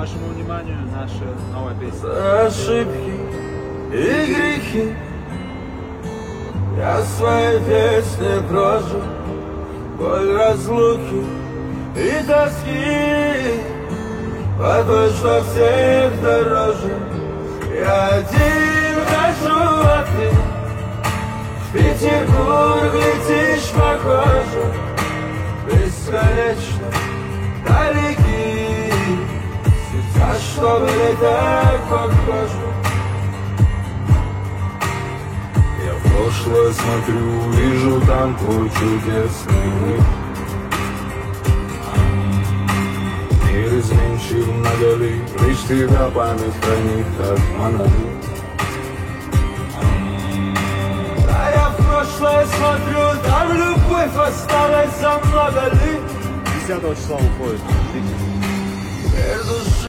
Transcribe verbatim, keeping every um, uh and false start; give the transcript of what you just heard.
Вашему вниманию наша новая песня. За ошибки и грехи я своей песни прожил, боль разлуки и тоски по той, что всех дороже. Я один хожу, а ты в Петербург летишь, похоже, бесконечно далеки. А что были так похожи? Я в прошлое смотрю, вижу там твой чудесный мир. Мир изменчив многолик, лишь тебя память хранит, как монолит. А я в прошлое смотрю, там любовь осталась за много лет. десятого числа уходит.